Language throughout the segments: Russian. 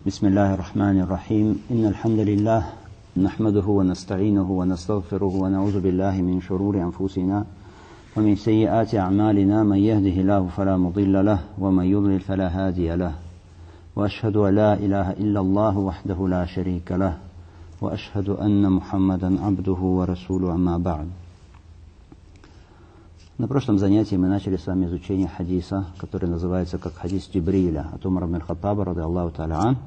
بسم الله الرحمن الرحيم إن الحمد لله نحمده ونستعينه ونستغفره ونعوذ بالله من شرور أنفسنا ومن سيئات أعمالنا من يهده الله فلا مضل له ومن يضلل فلا هادي له وأشهد أن لا إله إلا الله وحده لا شريك له وأشهد أن محمدا عبده ورسوله أما بعد. На прошлом занятии мы начали с вами изучение хадиса, который называется как хадис Джибриля от Умара ибн Хаттаба, ради Аллаху та'аля ан.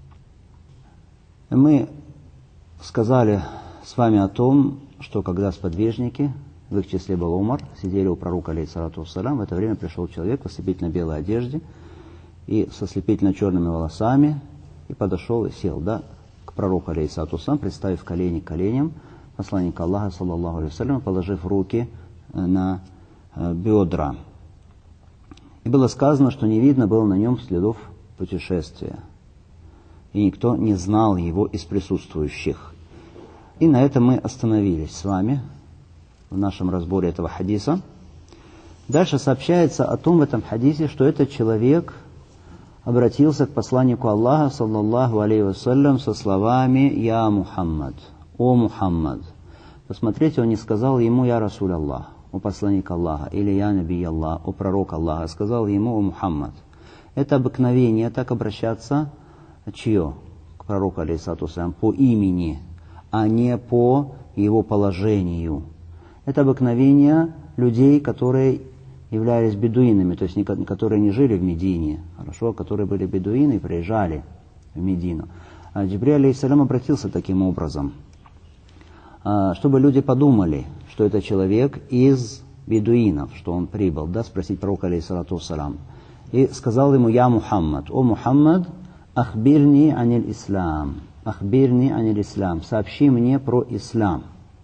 Мы сказали с вами о том, что когда сподвижники, в их числе был Умар, сидели у пророка, алейхиссалату вассалям, в это время пришел человек в ослепительно белой одежде и с ослепительно черными волосами, и подошел и сел, к пророку, алейхиссалату вассалям, представив колени к коленям посланника Аллаха, саллаллаху алейхи вассалям, положив руки на бедра. И было сказано, что не видно было на нем следов путешествия. И никто не знал его из присутствующих. И на этом мы остановились с вами в нашем разборе этого хадиса. Дальше сообщается о том в этом хадисе, что этот человек обратился к посланнику Аллаха, саллаллаху алейхи вассалям, со словами «Я Мухаммад», «О Мухаммад». Посмотрите, он не сказал ему «Я Расуль Аллах», «О посланник Аллаха», или «Я Наби Аллах», «О пророк Аллаха», сказал ему «О Мухаммад». Это обыкновение так обращаться, чье? К пророку, алейхиссалату вассалям, по имени, а не по его положению. Это обыкновение людей, которые являлись бедуинами, то есть которые не жили в Медине, которые были бедуины и приезжали в Медину. А Джибриль, алейхиссалям, обратился таким образом, чтобы люди подумали, что это человек из бедуинов, что он прибыл, спросить пророка, алейхиссалату вассалям. И сказал ему: «Я Мухаммад, о Мухаммад, ахбирни аниль ислам, ахбирни аниль ислам, сообщи мне про ислам».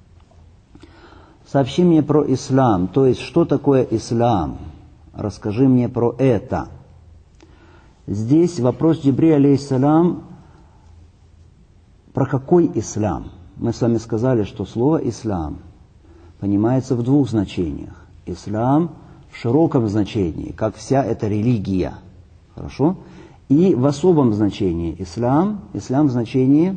Сообщи мне про ислам, то есть, что такое ислам? Расскажи мне про это. Здесь вопрос Джибриля, алейхиссалям, про какой ислам? Мы с вами сказали, что слово «ислам» понимается в двух значениях. Ислам в широком значении, как вся эта религия. Хорошо? И в особом значении ислам в значении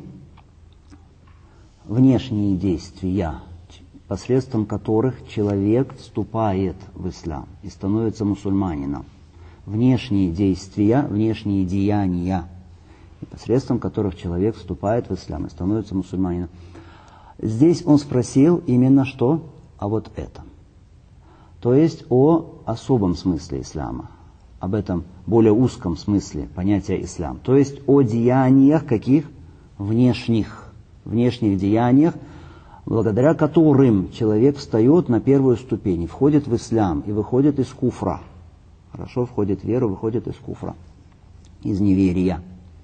внешние действия, посредством которых человек вступает в ислам и становится мусульманином. Внешние действия, внешние деяния, посредством которых человек вступает в ислам и становится мусульманином. Здесь он спросил именно что? А вот это. То есть о особом смысле ислама, об этом более узком смысле понятия ислам. То есть о деяниях каких? Внешних деяниях, благодаря которым человек встает на первую ступень, входит в ислам и выходит из куфра. Хорошо, входит в веру, выходит из куфра, из неверия.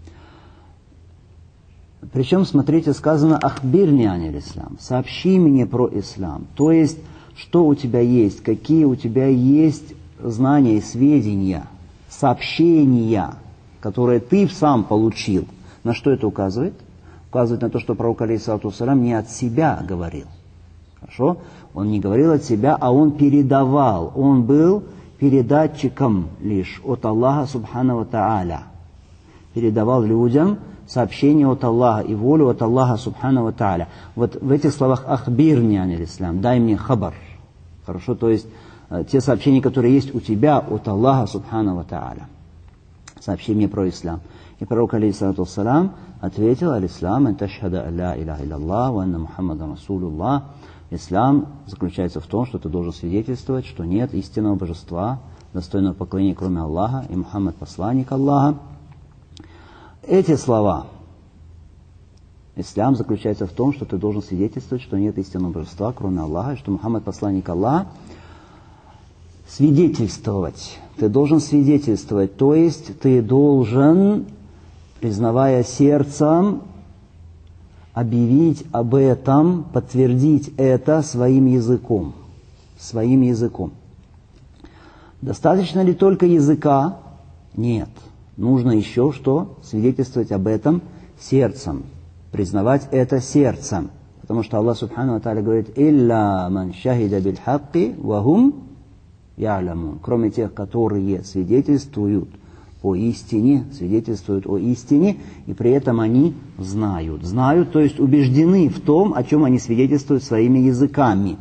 Причем, смотрите, сказано «Ахбирни аниль ислам», «Сообщи мне про ислам». То есть, что у тебя есть, какие у тебя есть знания и сведения, сообщения, которые ты сам получил. На что это указывает? Указывает на то, что пророк, алейхиссалату вассалям, не от себя говорил. Хорошо? Он не говорил от себя, а он передавал. Он был передатчиком лишь от Аллаха субхану ва тааля. Передавал людям сообщение от Аллаха и волю от Аллаха субхану ва тааля. Вот в этих словах «Ахбирни аниль ислам», «Дай мне хабар». Хорошо? То есть те сообщения, которые есть у тебя от Аллаха субхану ва тааля. Сообщи мне про ислам. И пророк, алейхиссалату вассалям, ответил: «Аль-ислам ан ташхада ан ла илаха илляллах ва анна Мухаммадан расулуллах». Ислам заключается в том, что ты должен свидетельствовать, что нет истинного божества, достойного поклонения, кроме Аллаха, и Мухаммад посланник Аллаха. Эти слова, ислам заключается в том, что ты должен свидетельствовать, что нет истинного божества, кроме Аллаха, и что Мухаммад посланник Аллаха. Свидетельствовать. Ты должен свидетельствовать, то есть ты должен, признавая сердцем, объявить об этом, подтвердить это своим языком. Своим языком. Достаточно ли только языка? Нет. Нужно еще что? Свидетельствовать об этом сердцем. Признавать это сердцем. Потому что Аллах субхану ва тааля говорит: «Илля ман шахида биль хакки ва хум я'ламун». Кроме тех, которые свидетельствуют о истине, свидетельствуют о истине, и при этом они знают. Знают, то есть убеждены в том, о чем они свидетельствуют своими языками.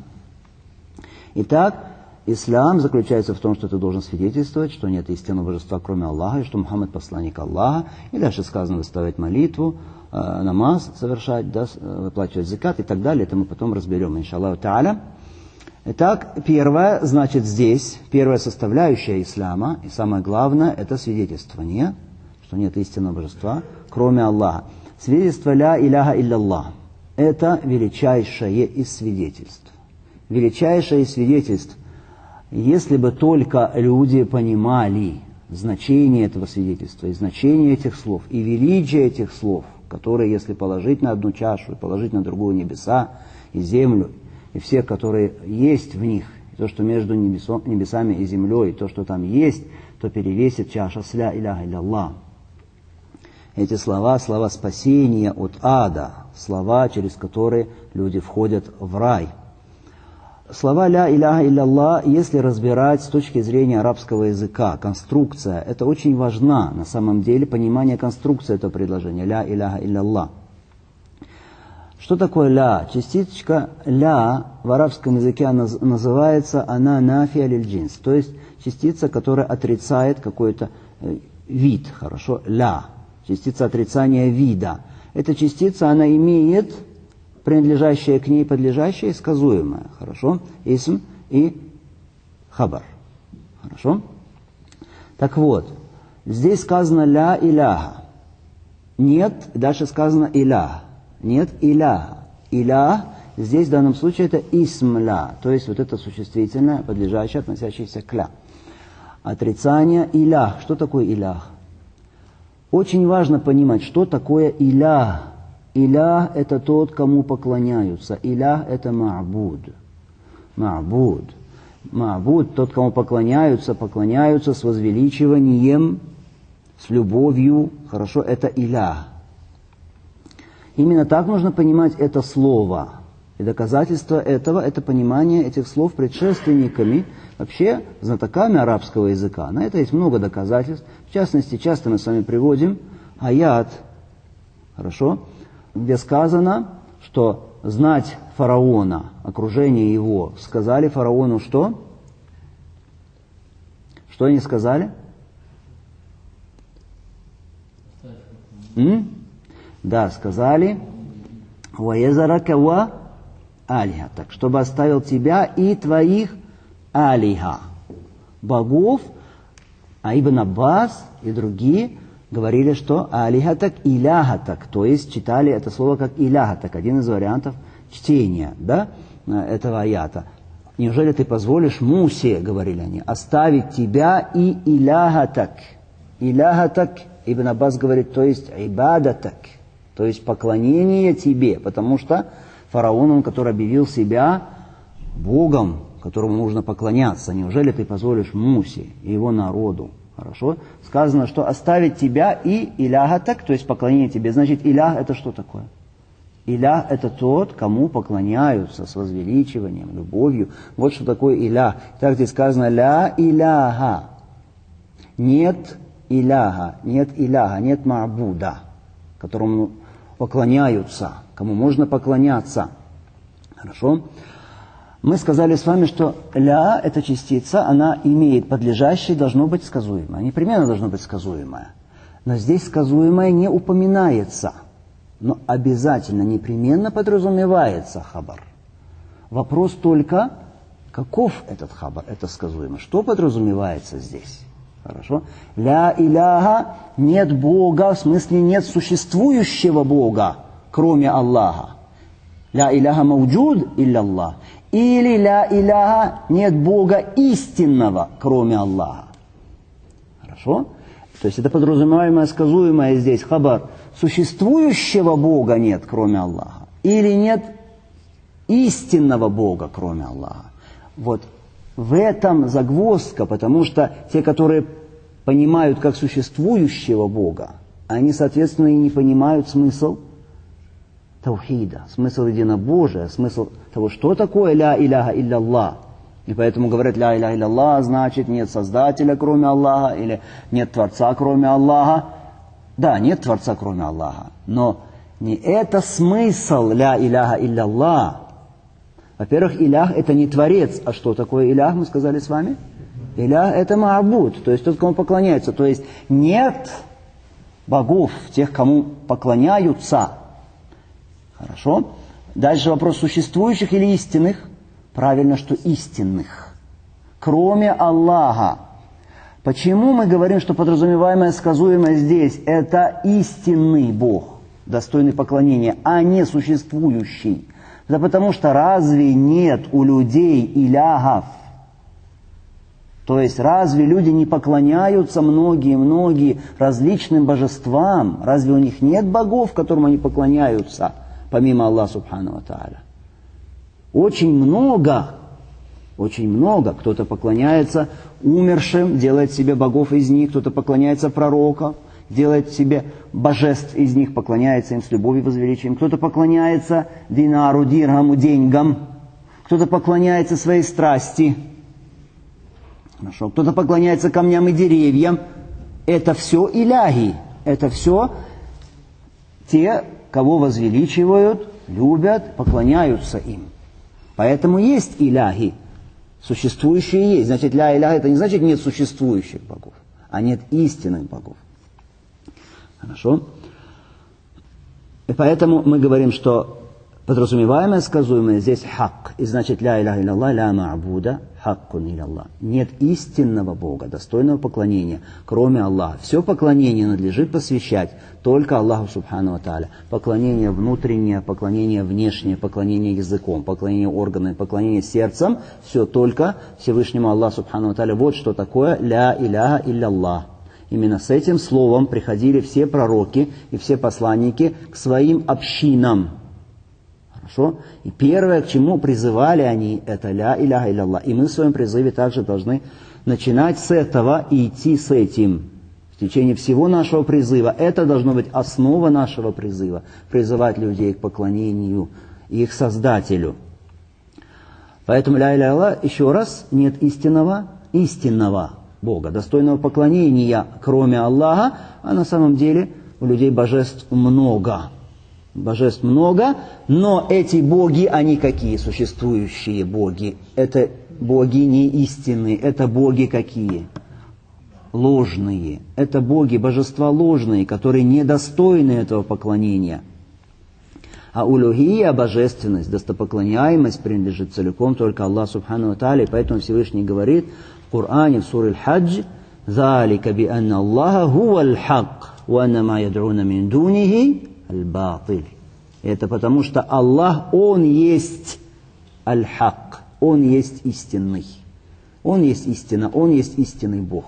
Итак, ислам заключается в том, что ты должен свидетельствовать, что нет истинного божества, кроме Аллаха, и что Мухаммад посланник Аллаха. И дальше сказано выставлять молитву, намаз совершать, да, выплачивать закат и так далее. Это мы потом разберем, иншаллаху та'аля. Итак, первое, значит, здесь, первая составляющая ислама, и самое главное, это свидетельствование, что нет истинного божества, кроме Аллаха. Свидетельство ля иляха илля-Аллах – это величайшее из свидетельств. Величайшее из свидетельств. Если бы только люди понимали значение этого свидетельства, и значение этих слов, и величие этих слов, которые, если положить на одну чашу, и положить на другую небеса и землю, и все, которые есть в них, и то, что между небесами и землей, и то, что там есть, то перевесит чаша с ля иляха илля-Аллах. Эти слова, слова спасения от ада, слова, через которые люди входят в рай. Слова «ля иляха илля-Аллах», если разбирать с точки зрения арабского языка, конструкция, это очень важна, на самом деле, понимание конструкции этого предложения «ля иляха илля-Аллах». Что такое «ля»? Частичка «ля» в арабском языке называется «ана нафия лиль-джинс», то есть частица, которая отрицает какой-то вид, хорошо, «ля», частица отрицания вида. Эта частица, она имеет принадлежащее к ней, подлежащее и сказуемое, хорошо, исм и хабар, хорошо. Так вот, здесь сказано «ля иляха», нет, дальше сказано «илях». Нет иляха. Илях здесь в данном случае это исм ля, то есть вот это существительное, подлежащее, относящееся к ля. Отрицание илях. Что такое илях? Очень важно понимать, что такое илях. Илях это тот, кому поклоняются. Илях это ма'буд. Ма'буд. Ма'буд, тот, кому поклоняются с возвеличиванием, с любовью. Хорошо, это илях. Именно так нужно понимать это слово. И доказательство этого – это понимание этих слов предшественниками, вообще знатоками арабского языка. На это есть много доказательств. В частности, часто мы с вами приводим аят, хорошо, где сказано, что знать фараона, окружение его, сказали фараону что? Что они сказали? Да, сказали «Ваезарака ва алиха», так, чтобы оставил тебя и твоих алиха, богов, а Ибн Аббас и другие говорили, что алиха так, иляха так, то есть читали это слово как иляха так, один из вариантов чтения, да, этого аята. Неужели ты позволишь Мусе, говорили они, оставить тебя и иляха так? Иляха так, Ибн Аббас говорит, то есть ибада так. То есть поклонение тебе, потому что фараон, он, который объявил себя Богом, которому нужно поклоняться. Неужели ты позволишь Мусе и его народу? Хорошо? Сказано, что оставить тебя и иляха так, то есть поклонение тебе. Значит, илях это что такое? Илях это тот, кому поклоняются с возвеличиванием, любовью. Вот что такое илях. Так здесь сказано ля иляха. Нет иляха, нет иляха, нет ма'буда, которому поклоняются, кому можно поклоняться. Хорошо? Мы сказали с вами, что ля, эта частица, она имеет подлежащее, должно быть сказуемое. Непременно должно быть сказуемое. Но здесь сказуемое не упоминается. Но обязательно, непременно подразумевается хабар. Вопрос только, каков этот хабар, это сказуемое. Что подразумевается здесь? Хорошо? Ля иляха, нет Бога, в смысле нет существующего Бога, кроме Аллаха. Ля иляха мауджуд илля Аллах. Или ля иляха, нет Бога истинного, кроме Аллаха. Хорошо? То есть это подразумеваемое, сказуемое здесь хабар. Существующего Бога нет, кроме Аллаха. Или нет истинного Бога, кроме Аллаха. Вот. В этом загвоздка, потому что те, которые понимают как существующего Бога, они, соответственно, и не понимают смысл таухида, смысл единобожия, смысл того, что такое ля иляха илля Аллах. И поэтому говорят ля иляха илляллах, значит нет Создателя, кроме Аллаха, или нет Творца, кроме Аллаха. Да, нет Творца, кроме Аллаха. Но не это смысл ля иляха илляллах. Во-первых, илях это не Творец. А что такое илях, мы сказали с вами? Илях это ма'буд, то есть тот, кому поклоняются. То есть нет богов, тех, кому поклоняются. Хорошо? Дальше вопрос существующих или истинных. Правильно, что истинных. Кроме Аллаха. Почему мы говорим, что подразумеваемое, сказуемое здесь это истинный Бог, достойный поклонения, а не существующий? Да потому что разве нет у людей илягов? То есть разве люди не поклоняются многие различным божествам? Разве у них нет богов, которым они поклоняются, помимо Аллаха Субхану ва Тааля? Очень много. Кто-то поклоняется умершим, делает себе богов из них, кто-то поклоняется пророкам, делает себе божеств из них, поклоняется им с любовью и возвеличием. Кто-то поклоняется динару, дирхаму, деньгам. Кто-то поклоняется своей страсти. Хорошо. Кто-то поклоняется камням и деревьям. Это все иляхи. Это все те, кого возвеличивают, любят, поклоняются им. Поэтому есть иляхи. Существующие есть. Значит, ля иляха это не значит нет существующих богов, а нет истинных богов. Хорошо? И поэтому мы говорим, что подразумеваемое, сказуемое здесь хак. И значит, ля иляха илляллах, ля ма'буда, хаккун илляллах. Нет истинного Бога, достойного поклонения, кроме Аллаха. Все поклонение надлежит посвящать только Аллаху Субхану ва Тааля. Поклонение внутреннее, поклонение внешнее, поклонение языком, поклонение органами, поклонение сердцем. Все только Всевышнему Аллаху Субхану ва Тааля. Вот что такое ля иляха илляллах. Именно с этим словом приходили все пророки и все посланники к своим общинам. Хорошо? И первое, к чему призывали они, это ля иляха илляллах. И мы в своем призыве также должны начинать с этого и идти с этим. В течение всего нашего призыва. Это должно быть основа нашего призыва. Призывать людей к поклонению их Создателю. Поэтому ля иляха илляллах, еще раз, нет истинного Бога, достойного поклонения, кроме Аллаха, а на самом деле у людей божеств много. Божеств много, но эти боги, они какие? Существующие боги. Это боги не истинные, это боги какие? Ложные. Это боги, божества ложные, которые недостойны этого поклонения. А улухия, божественность, достопоклоняемость принадлежит целиком только Аллаху Субхану ва Тааля. Поэтому Всевышний говорит в Коране, в суре Аль-Хадж: «Залика би анна Аллаха хува аль-хак, ва анна ма яд'уна мин дунихи аль-батиль». Это потому что Аллах, Он есть аль-хак, Он есть истинный. Он есть истина, Он есть истинный Бог.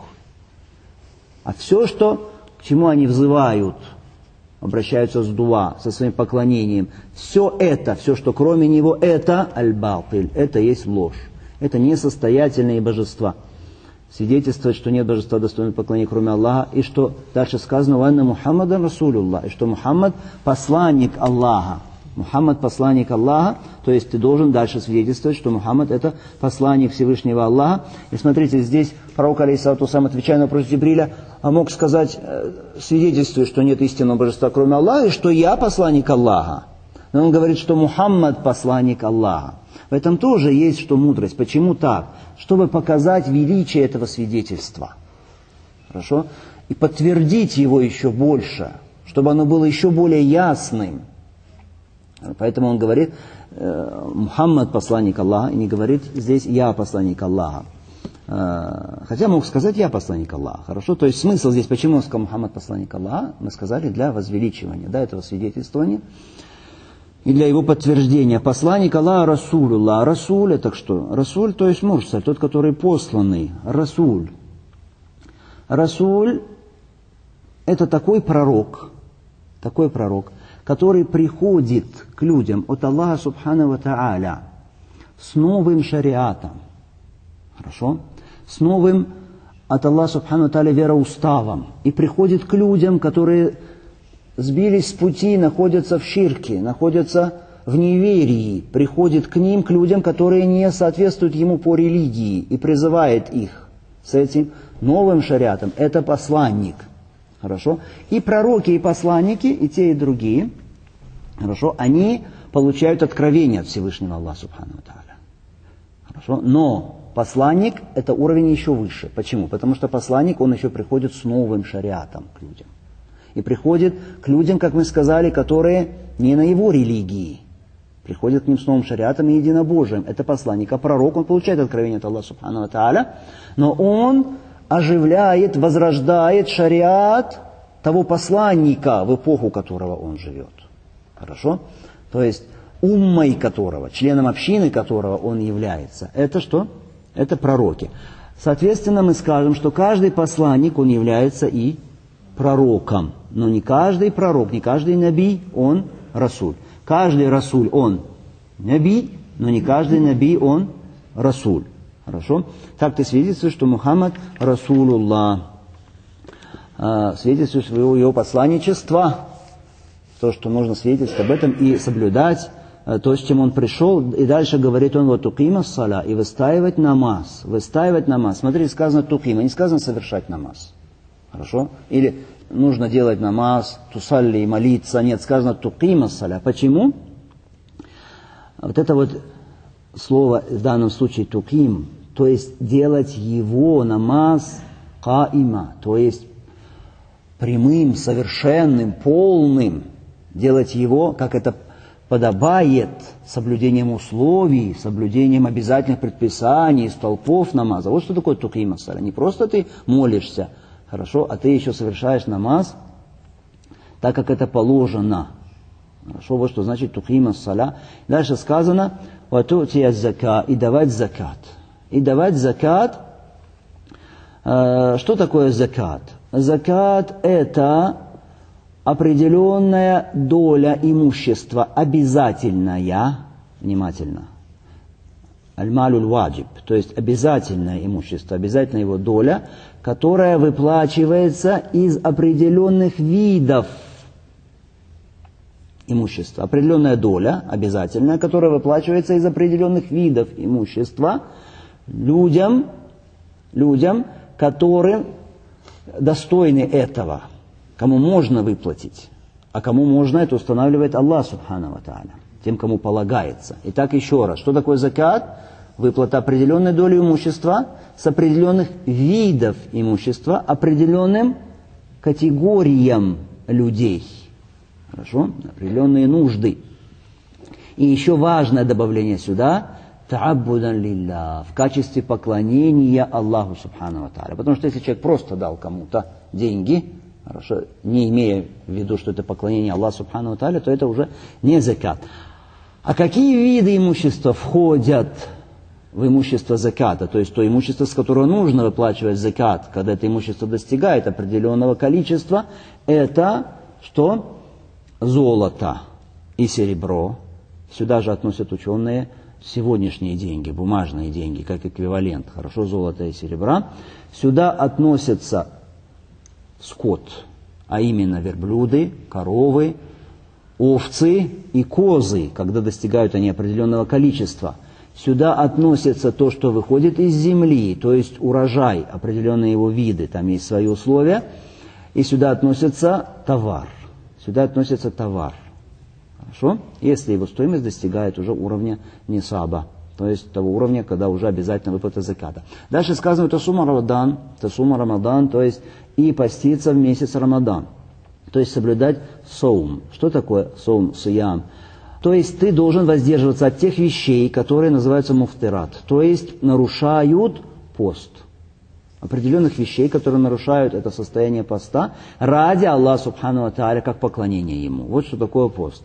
А все, к чему они взывают, обращаются с дуа, со своим поклонением, все, что кроме Него, это аль-батиль, это есть ложь. Это несостоятельные божества. Свидетельствует, что нет божества достойного поклонения, кроме Аллаха, и что дальше сказано: «Ванна Мухаммадан Расулуллах», и что Мухаммад посланник Аллаха. Мухаммад посланник Аллаха, то есть ты должен дальше свидетельствовать, что Мухаммад это посланник Всевышнего Аллаха. И смотрите, здесь пророк, алейхиссалату вассалам, отвечая на вопрос Джибриля, мог сказать, свидетельствуя, что нет истинного божества, кроме Аллаха, и что я посланник Аллаха. Но он говорит, что Мухаммад посланник Аллаха. В этом тоже есть что мудрость. Почему так? Чтобы показать величие этого свидетельства. Хорошо? И подтвердить его еще больше, чтобы оно было еще более ясным. Поэтому он говорит, Мухаммад посланник Аллаха, и не говорит здесь я посланник Аллаха. Хотя мог сказать я посланник Аллаха. Хорошо? То есть смысл здесь, почему он сказал Мухаммад посланник Аллаха, мы сказали для возвеличивания, этого свидетельствования. И для его подтверждения. Посланник Аллаха Расулуллах. Расуль это что? Расуль, то есть мурсаль, тот, который посланный. Расуль. Расуль это такой пророк, который приходит к людям от Аллаха Субхану ва Тааля с новым шариатом. Хорошо? С новым от Аллаха Субхану ва Тааля вероуставом. И приходит к людям, которые сбились с пути, находятся в ширке, находятся в неверии, приходит к ним, к людям, которые не соответствуют ему по религии, и призывает их с этим новым шариатом. Это посланник. Хорошо? И пророки, и посланники, и те, и другие, хорошо, они получают откровение от Всевышнего Аллаха Субхану ва Тааля. Хорошо? Но посланник – это уровень еще выше. Почему? Потому что посланник, он еще приходит с новым шариатом к людям. И приходит к людям, как мы сказали, которые не на его религии. Приходит к ним с новым шариатом и единобожием. Это посланник. А пророк, он получает откровение от Аллаха Субхану ва Тааля, но он оживляет, возрождает шариат того посланника, в эпоху которого он живет. Хорошо? То есть уммой которого, членом общины которого он является. Это что? Это пророки. Соответственно, мы скажем, что каждый посланник, он является и пророком. Но не каждый пророк, не каждый наби, он расуль. Каждый расуль, он наби, но не каждый наби, он расуль. Хорошо? Так-то свидетельствует, что Мухаммад Расулуллах. Свидетельствует его посланничество. То, что нужно свидетельствовать об этом и соблюдать то, с чем он пришел. И дальше говорит он, вот тукима саля, и выстаивать намаз. Выстаивать намаз. Смотрите, сказано тукима, не сказано совершать намаз. Хорошо? Или нужно делать намаз, тусалли и молиться. Нет, сказано тукима саля. Почему? Вот это вот слово в данном случае туким, то есть делать его намаз каима, то есть прямым, совершенным, полным, делать его, как это подобает, соблюдением условий, соблюдением обязательных предписаний, столпов намаза. Вот что такое туким ас-саля. Не просто ты молишься, хорошо, а ты еще совершаешь намаз так, как это положено. Хорошо, вот что значит туким ас-саля. Дальше сказано «Вату'тия зака» и давать закат. И давать закат. Что такое закат? Закат – это определенная доля имущества, обязательная, внимательно, аль-малюль ваджиб, то есть обязательное имущество, обязательная его доля, которая выплачивается из определенных видов имущества. Определенная доля, обязательная, которая выплачивается из определенных видов имущества людям, которые достойны этого, кому можно выплатить, а кому можно, это устанавливает Аллах Субхану ва Тааля, тем, кому полагается. Итак, еще раз, что такое закат? Выплата определенной доли имущества с определенных видов имущества, определенным категориям людей. Хорошо? Определенные нужды. И еще важное добавление сюда – та'аббудан лилля, в качестве поклонения Аллаху Субхану ва Тааля. Потому что если человек просто дал кому-то деньги, хорошо, не имея в виду, что это поклонение Аллаху Субхану ва Тааля, то это уже не закат. А какие виды имущества входят в имущество заката? То есть то имущество, с которого нужно выплачивать закат, когда это имущество достигает определенного количества, это что? Золото и серебро. Сюда же относят ученые сегодняшние деньги, бумажные деньги, как эквивалент, хорошо, золота и серебра. Сюда относятся скот, а именно верблюды, коровы, овцы и козы, когда достигают они определенного количества. Сюда относится то, что выходит из земли, то есть урожай, определенные его виды, там есть свои условия. И сюда относится товар. Сюда относится товар. Хорошо? Если его стоимость достигает уже уровня нисаба, то есть того уровня, когда уже обязательно выплата заката. Дальше сказано тасума Рамадан, то есть и поститься в месяц Рамадан. То есть соблюдать соум. Что такое соум, сиям? То есть ты должен воздерживаться от тех вещей, которые называются муфтират, то есть нарушают пост. Определенных вещей, которые нарушают это состояние поста ради Аллаха Субхану ва Тааля, как поклонение Ему. Вот что такое пост.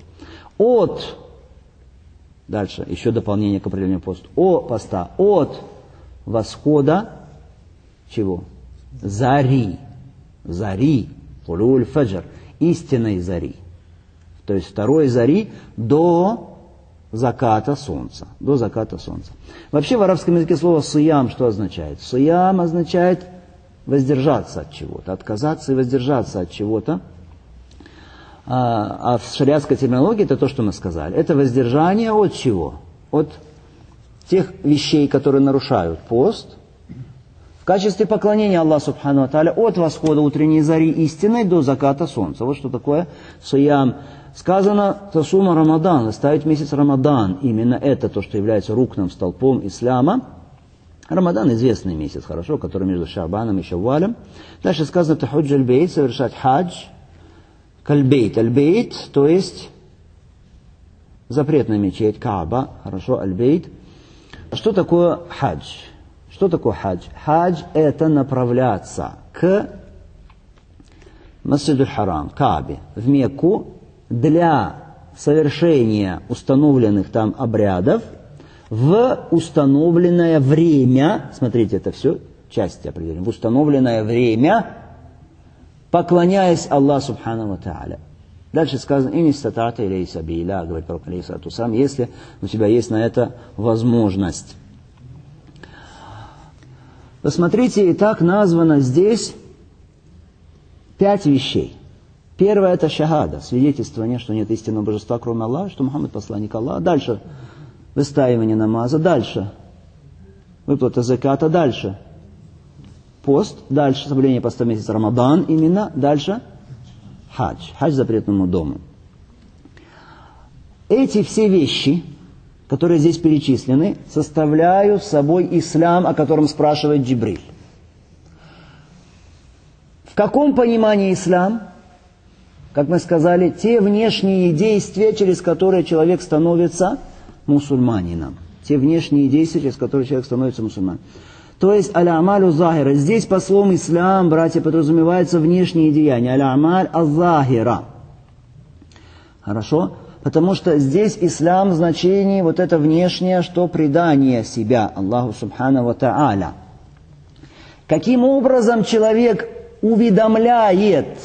Дальше, еще дополнение к определению поста. Поста. От восхода чего? Зари. Тулуль фаджр. Истинной зари. То есть второй зари до заката солнца. До заката солнца. Вообще в арабском языке слово «сиям» что означает? «Сиям» означает воздержаться от чего-то, отказаться и воздержаться от чего-то. А в шариатской терминологии это то, что мы сказали. Это воздержание от чего? От тех вещей, которые нарушают пост, в качестве поклонения Аллаху Субхану ва Тааля от восхода утренней зари истинной до заката солнца. Вот что такое сиям. Сказано тасума Рамадан, ставить месяц Рамадан. Именно это то, что является рукным столпом ислама. Рамадан известный месяц, хорошо, который между Шаабаном и Шаввалем. Дальше сказано тахуджа аль-бейт, совершать хадж. Кальбейт. Аль-бейт, то есть запретная мечеть, Кааба, хорошо, аль-бейт. Что такое хадж? Что такое хадж? Хадж – это направляться к Масджиду Харам, Каабе, в Мекку, для совершения установленных там обрядов в установленное время, смотрите, это все части определения, в установленное время, поклоняясь Аллаху Субхану ва Тааля. Дальше сказано, «Ин истатата илей сабиля», говорит пророк алейхиссалату вассалам, если у тебя есть на это возможность. Посмотрите, и так названо здесь 5 вещей. Первое – это шахада, свидетельствование, что нет истинного божества, кроме Аллаха, что Мухаммад – посланник Аллаха. Дальше – выстаивание намаза. Дальше – выплата заката. Дальше – пост. Дальше – соблюдение поста месяца Рамадан именно. Дальше – хадж. Хадж запретному дому. Эти все вещи, которые здесь перечислены, составляют собой ислам, о котором спрашивает Джибриль. В каком понимании ислам? Как мы сказали, те внешние действия, через которые человек становится мусульманином. Те внешние действия, через которые человек становится мусульманином. То есть, аля-амалю захира. Здесь по словам ислам, братья, подразумеваются внешние деяния. Аля-амаль аз-захира. Хорошо? Потому что здесь ислам в значении вот это внешнее, что предание себя Аллаху Субхану ва Тааля. Каким образом человек уведомляет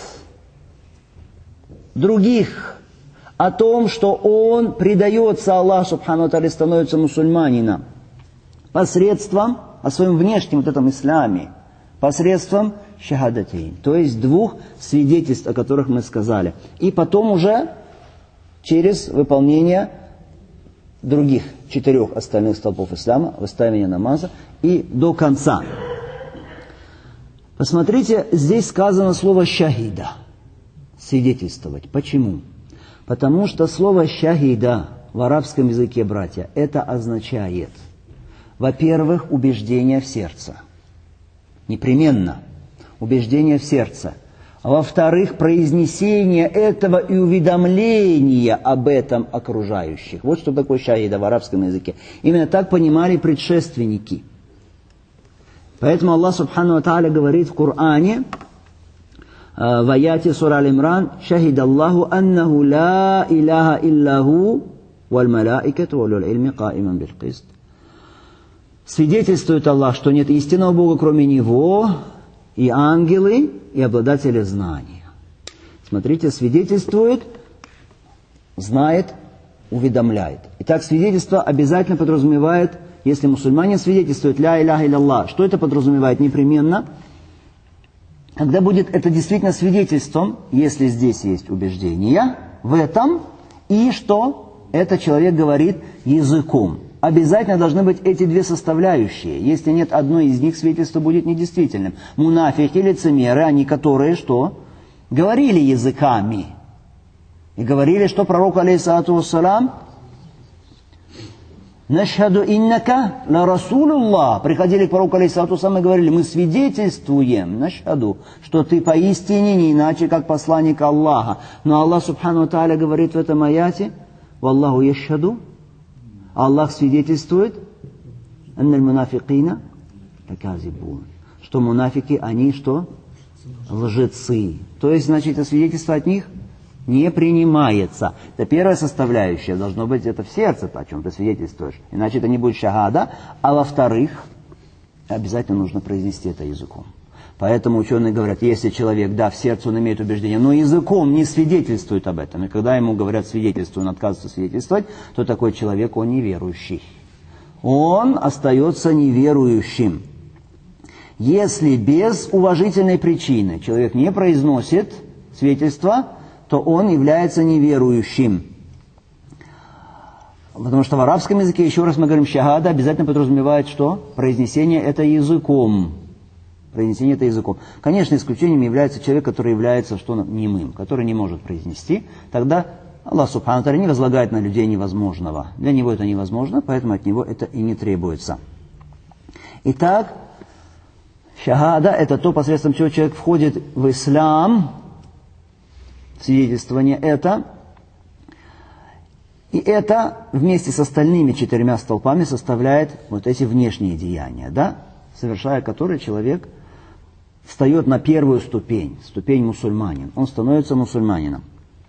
других о том, что он предается Аллаху Субхану ва Тааля, становится мусульманином? Посредством, о своем внешнем вот этом исламе, посредством шахадатейн, то есть 2 свидетельств, о которых мы сказали. И потом уже через выполнение других 4 остальных столпов ислама, выставление намаза и до конца. Посмотрите, здесь сказано слово «шахида», свидетельствовать. Почему? Потому что слово «шахида» в арабском языке, братья, это означает, во-первых, убеждение в сердце. Непременно. Убеждение в сердце. А во-вторых, произнесение этого и уведомление об этом окружающих. Вот что такое шахида в арабском языке. Именно так понимали предшественники. Поэтому Аллах Субхану ва Тааля говорит в Коране, в аяте сура Аль-Имран, «Шахида Аллаху аннаху ла илляха илляху валь малаикату валь ильми каиман биль кист». Свидетельствует Аллах, что нет истинного Бога, кроме Него, и ангелы, и обладатели знания. Смотрите, свидетельствует, знает, уведомляет. Итак, свидетельство обязательно подразумевает, если мусульманин свидетельствует «Ля иляха илlallah», что это подразумевает непременно? Когда будет это действительно свидетельством, если здесь есть убеждение в этом, и что это человек говорит языком. Обязательно должны быть эти 2 составляющие. Если нет одной из них, свидетельство будет недействительным. Мунафики, лицемеры, они которые что? Говорили языками. И говорили, что пророк, алейхиссалату вассалам, «Нашхаду иннака ла расулуллах». Приходили к пророку, алейхиссалату вассалам, и говорили, мы свидетельствуем, нашхаду, что ты поистине не иначе, как посланник Аллаха. Но Аллах, Субхану ва Тааля, говорит в этом аяте, «Валлаху яшхаду». Аллах свидетельствует, «Анналь мунафикина таказибун», что мунафики, они что? Лжецы. То есть, значит, это свидетельство от них не принимается. Это первая составляющая, должно быть это в сердце, о чем ты свидетельствуешь. Иначе это не будет шахада. А во-вторых, обязательно нужно произнести это языком. Поэтому ученые говорят, если человек, да, в сердце он имеет убеждение, но языком не свидетельствует об этом, и когда ему говорят свидетельствуй, он отказывается свидетельствовать, то такой человек, он неверующий. Он остается неверующим. Если без уважительной причины человек не произносит свидетельство, то он является неверующим. Потому что в арабском языке, еще раз мы говорим, шахада обязательно подразумевает что? Произнесение это языком. Произнесение это языком. Конечно, исключением является человек, который является что немым, который не может произнести. Тогда Аллах Субхану ва Тааля не возлагает на людей невозможного. Для него это невозможно, поэтому от него это и не требуется. Итак, шахада это то, посредством чего человек входит в ислам. Свидетельствование это. И это вместе с остальными 4 столпами составляет вот эти внешние деяния, да? Совершая которые человек встает на первую ступень, ступень мусульманин. Он становится мусульманином.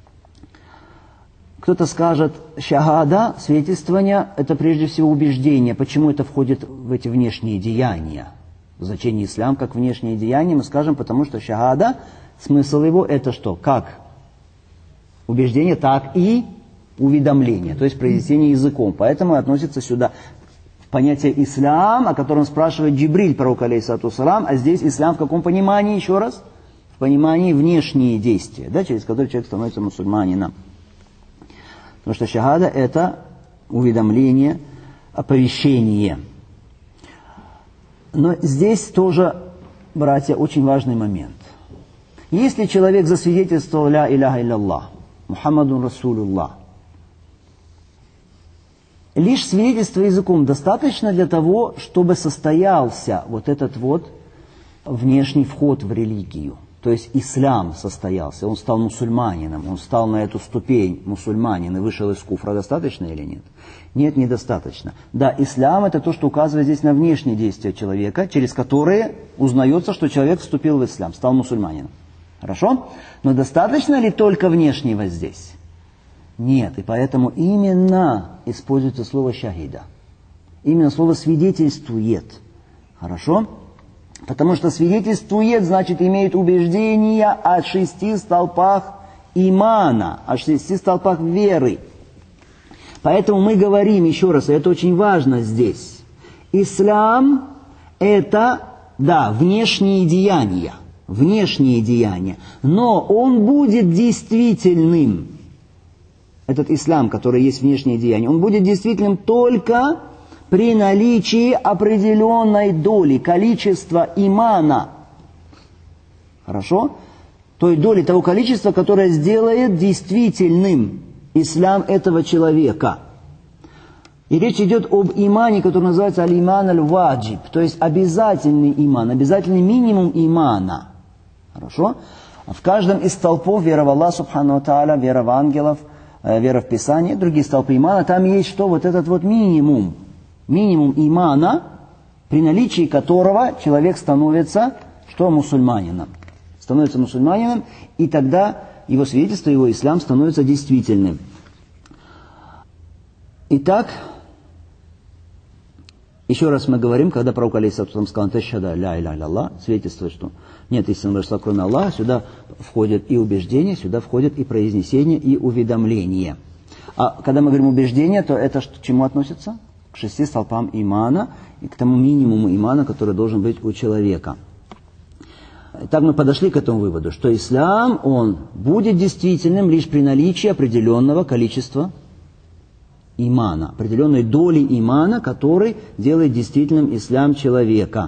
Кто-то скажет, шахада, свидетельствование, это прежде всего убеждение. Почему это входит в эти внешние деяния? В значении ислам как внешние деяния мы скажем, потому что шахада, смысл его это что? Как убеждение, так и уведомление, то есть произнесение языком. Поэтому относится сюда понятие ислам, о котором спрашивает Джибриль, пророк алейхиссалату вассалам, а здесь ислам в каком понимании, еще раз? В понимании внешние действия, да, через которые человек становится мусульманином. Потому что шахада это уведомление, оповещение. Но здесь тоже, братья, очень важный момент. Если человек засвидетельствовал ля иляха илlallah, Мухаммадун Расулуллах, лишь свидетельство языком достаточно для того, чтобы состоялся вот этот вот внешний вход в религию. То есть ислам состоялся, он стал мусульманином, он стал на эту ступень мусульманин и вышел из куфра. Достаточно или нет? Нет, недостаточно. Да, ислам это то, что указывает здесь на внешние действия человека, через которые узнается, что человек вступил в ислам, стал мусульманином. Хорошо? Но достаточно ли только внешнего здесь? Нет, и поэтому именно используется слово шахида. Именно слово свидетельствует. Хорошо? Потому что свидетельствует, значит, имеет убеждение о 6 столпах имана, о 6 столпах веры. Поэтому мы говорим еще раз, и это очень важно здесь. Ислам это, да, внешние деяния. Внешние деяния. Но он будет действительным. Этот ислам, который есть внешние деяния, он будет действительным только при наличии определенной доли, количества имана. Хорошо? Той доли, того количества, которое сделает действительным ислам этого человека. И речь идет об имане, который называется аль-иман аль-ваджиб, то есть обязательный иман, обязательный минимум имана. Хорошо? В каждом из столпов вера в Аллах Субхану ва Тааля, вера в ангелов, вера в Писание, другие столпы имана, там есть что? Вот этот вот минимум. Минимум имана, при наличии которого человек становится, что мусульманином. Становится мусульманином, и тогда его свидетельство, его ислам становится действительным. Итак, еще раз мы говорим, когда пророк алейхиссалату сказал «Ташхада ля иляха илlallah», свидетельствует, что нет истинного божества, кроме Аллаха, сюда входит и убеждение, сюда входит и произнесение, и уведомление. А когда мы говорим убеждение, то это к чему относится? К 6 столпам имана и к тому минимуму имана, который должен быть у человека. Так мы подошли к этому выводу, что ислам, он будет действительным лишь при наличии определенного количества имана, определенной доли имана, который делает действительным ислам человека.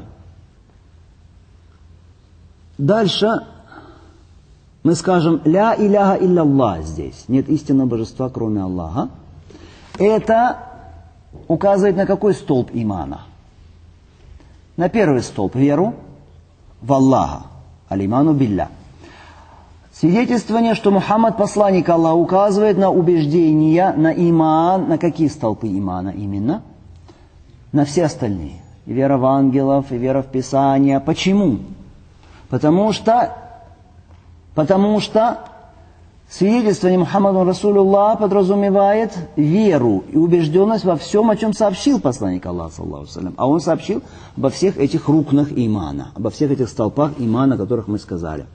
Дальше мы скажем «Ля иляха илlallah» здесь. Нет истинного божества, кроме Аллаха. Это указывает на какой столб имана? На первый столб, веру в Аллаха, алиману билля. Свидетельствование, что Мухаммад посланник Аллаха, указывает на убеждения, на иман. На какие столпы имана именно? На все остальные. И вера в ангелов, и вера в Писание. Почему? Потому что свидетельствование Мухаммаду Расулуллах подразумевает веру и убежденность во всем, о чем сообщил посланник Аллаха, саллаллаху алейхи ва саллям. А он сообщил обо всех этих рукнах имана, обо всех этих столпах имана, о которых мы сказали.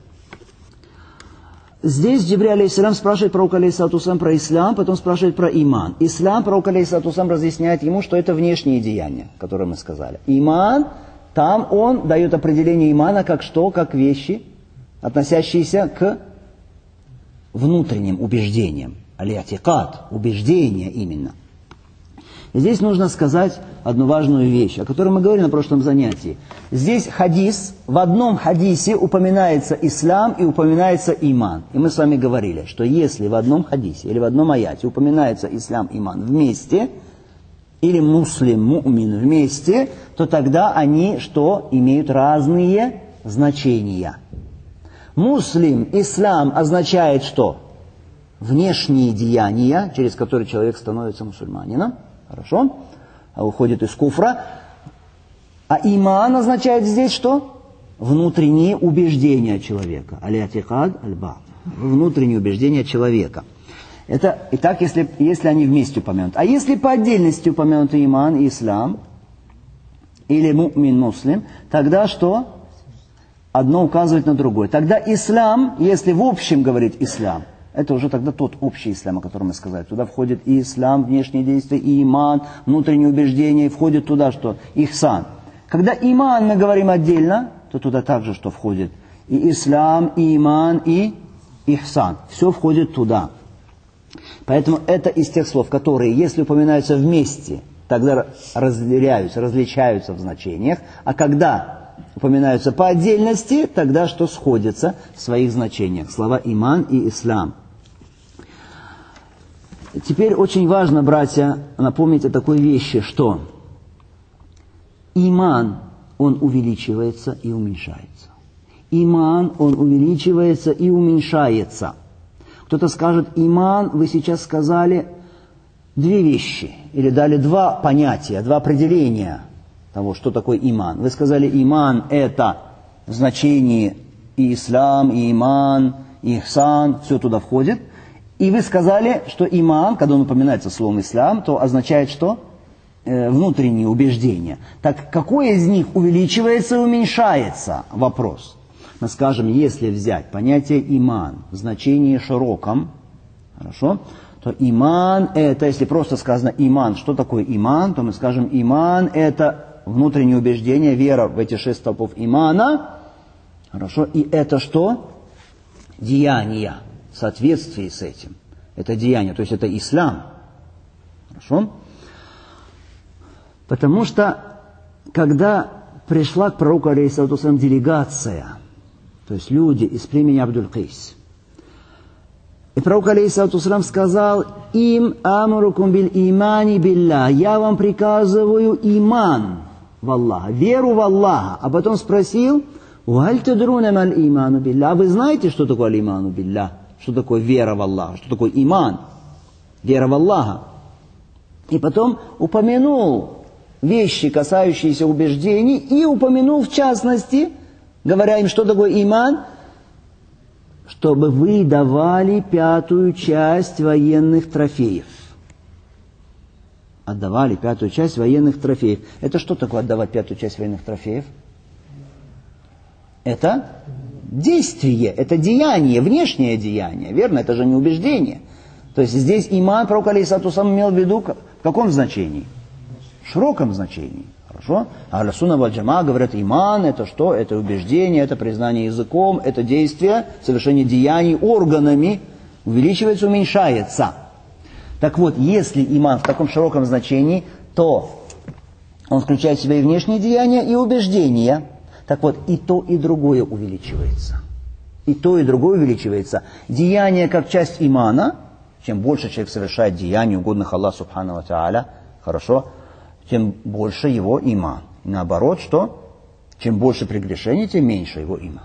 Здесь Джибриль алейхиссалям спрашивает пророка алейхиссалату вассалям про ислам, потом спрашивает про иман. Ислам пророк алейхиссалату вассалям разъясняет ему, что это внешние деяния, которые мы сказали. Иман, там он дает определение имана как что, как вещи, относящиеся к внутренним убеждением. Аль-И'тикад, убеждение именно. Здесь нужно сказать одну важную вещь, о которой мы говорили на прошлом занятии. Здесь хадис, в одном хадисе упоминается ислам и упоминается иман. И мы с вами говорили, что если в одном хадисе или в одном аяте упоминается ислам, иман вместе, или муслим, му'мин вместе, то тогда они что? Имеют разные значения. Муслим, ислам означает что? Внешние деяния, через которые человек становится мусульманином. Хорошо? А уходит из куфра. А иман означает здесь что? Внутренние убеждения человека. Аль-И'тикад, аль-Ба'д. Внутренние убеждения человека. Это, итак, если они вместе упомянуты. А если по отдельности упомянуты иман и ислам, или му'мин, муслим, тогда что? Одно указывает на другое. Тогда ислам, если в общем говорить ислам, это уже тогда тот общий ислам, о котором мы сказали. Туда входит и ислам, внешние действия, и иман, внутренние убеждения, и входит туда что? Ихсан. Когда иман мы говорим отдельно, то туда также что входит? И ислам, и иман, и ихсан. Все входит туда. Поэтому это из тех слов, которые, если упоминаются вместе, тогда различаются в значениях, а когда упоминаются по отдельности, тогда что сходятся в своих значениях. Слова иман и ислам. Теперь очень важно, братья, напомнить о такой вещи, что иман, он увеличивается и уменьшается. Иман, он увеличивается и уменьшается. Кто-то скажет, иман, вы сейчас сказали две вещи, или дали два понятия, два определения того, что такое иман. Вы сказали, иман это в значении и ислам, и иман, и ихсан, все туда входит. И вы сказали, что иман, когда он упоминается словом ислам, то означает что? Внутренние убеждения. Так какое из них увеличивается и уменьшается? Вопрос. Мы скажем, если взять понятие иман в значении широком, хорошо, то иман это, если просто сказано иман, что такое иман, то мы скажем, иман это внутреннее убеждение, вера в эти 6 столпов имана, хорошо, и это что? Деяния. В соответствии с этим. Это деяние, то есть это ислам. Хорошо? Потому что, когда пришла к пророку, алейхиссалату вассалям, делегация, то есть люди из племени Абдуль-Кайс, и пророк, алейхиссалату вассалям, сказал, им амурукум биль имани билля, я вам приказываю иман в Аллаха, веру в Аллаха. А потом спросил, валь тадруна маль иману билля, а вы знаете, что такое аль-иману билля? Что такое вера в Аллаха? Что такое иман? Вера в Аллаха. И потом упомянул вещи, касающиеся убеждений, и упомянул в частности, говоря им, что такое иман, чтобы вы давали 5-ю часть военных трофеев. Отдавали 5-ю часть военных трофеев. Это что такое отдавать 5-ю часть военных трофеев? Это действие, это деяние, внешнее деяние, верно? Это же не убеждение. То есть здесь иман, пророк алейхиссалату вассалам, имел в виду в каком значении? В широком значении. Хорошо? А Ахлюс-Сунна валь Джамаа говорят, иман это что? Это убеждение, это признание языком, это действие, совершение деяний органами, увеличивается, уменьшается. Так вот, если иман в таком широком значении, то он включает в себя и внешние деяния, и убеждения. Так вот, и то, и другое увеличивается. И то, и другое увеличивается. Деяние как часть имана, чем больше человек совершает деяний, угодных Аллаху Субхану ва Тааля, хорошо, тем больше его иман. И наоборот, что? Чем больше прегрешений, тем меньше его иман.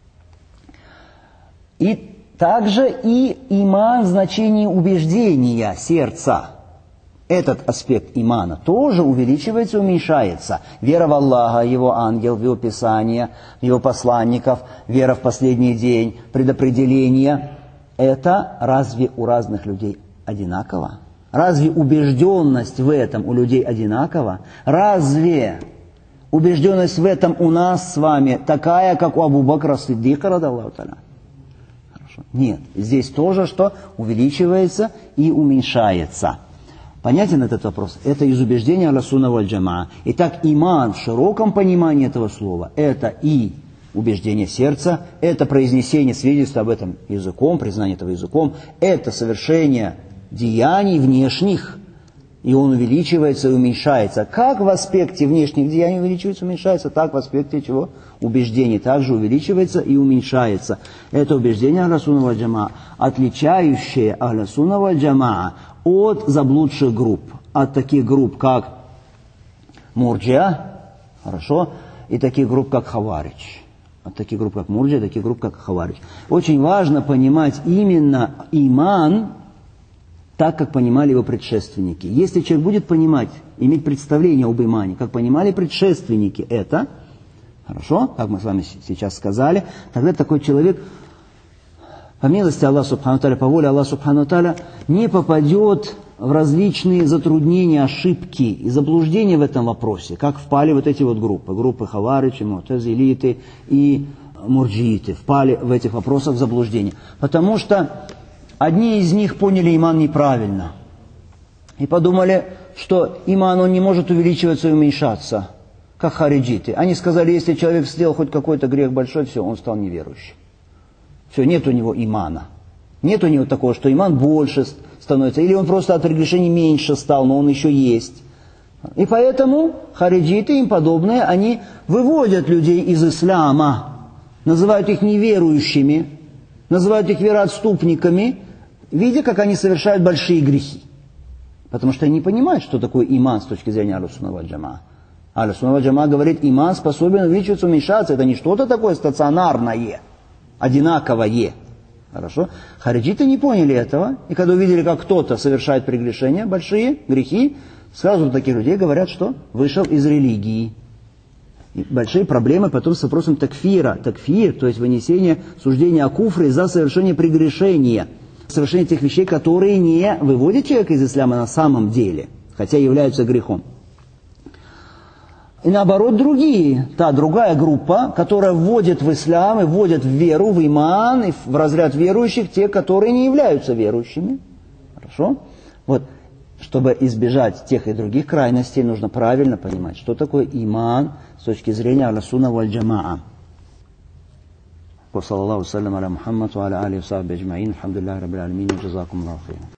И также и иман в значении убеждения сердца. Этот аспект имана тоже увеличивается и уменьшается. Вера в Аллаха, Его ангел, в Его Писание, в Его посланников, вера в последний день, предопределение. Это разве у разных людей одинаково? Разве убежденность в этом у людей одинакова? Разве убежденность в этом у нас с вами такая, как у Абу Бакра Сиддика, радаллаху та'аля? Хорошо. Нет, здесь тоже что? Увеличивается и уменьшается. Понятен этот вопрос? Это из убеждения Ахлюс-Сунна валь Джамаа. Итак, иман в широком понимании этого слова, это и убеждение сердца, это произнесение свидетельства об этом языком, признание этого языком, это совершение деяний внешних, и он увеличивается и уменьшается. Как в аспекте внешних деяний увеличивается и уменьшается, так в аспекте чего? Убеждений также увеличивается и уменьшается. Это убеждение Ахля Сунна валь Джамаа, отличающее Ахля Сунна валь Джамаа от заблудших групп, от таких групп, как Мурджиа, хорошо, и таких групп, как Хаваридж. От таких групп, как Мурджиа, таких групп, как Хаваридж. Очень важно понимать именно иман так, как понимали его предшественники. Если человек будет понимать, иметь представление об имане, как понимали предшественники это, хорошо, как мы с вами сейчас сказали, тогда такой человек, по милости Аллаха Субхану Тааля, по воле Аллаха Субхану Тааля, не попадет в различные затруднения, ошибки и заблуждения в этом вопросе, как впали вот эти вот группы Хаваридж, Му'тазилиты и Мурджииты, впали в этих вопросах в заблуждение. Потому что одни из них поняли иман неправильно и подумали, что иман он не может увеличиваться и уменьшаться, как хариджиты. Они сказали, если человек сделал хоть какой-то грех большой, все, он стал неверующим. Все, нет у него имана. Нет у него такого, что иман больше становится, или он просто от прегрешений меньше стал, но он еще есть. И поэтому хариджиты и им подобные, они выводят людей из ислама, называют их неверующими, называют их вероотступниками, видя, как они совершают большие грехи. Потому что они не понимают, что такое иман с точки зрения Ахля Сунна валь Джамаа. Ахля Сунна валь Джамаа говорит, иман способен увеличиваться, уменьшаться. Это не что-то такое стационарное, одинаковое. Хорошо? Хариджиты не поняли этого, и когда увидели, как кто-то совершает прегрешения, большие грехи, сразу таких людей говорят, что вышел из религии. И большие проблемы потом с вопросом такфира. Такфир, то есть вынесение суждения о куфре за совершение прегрешения. Совершение тех вещей, которые не выводят человека из ислама на самом деле, хотя являются грехом. И наоборот другие, другая группа, которая вводит в ислам и вводит в веру, в иман, и в разряд верующих, те, которые не являются верующими. Хорошо? Вот, чтобы избежать тех и других крайностей, нужно правильно понимать, что такое иман с точки зрения Ахля Сунна валь Джамаа. Wa sallallahu sallam ala Muhammад wa ala alihi wa sahbihi ajмаин. Алхамдулиллахи раббил алямин. Джазакумуллаху хейран.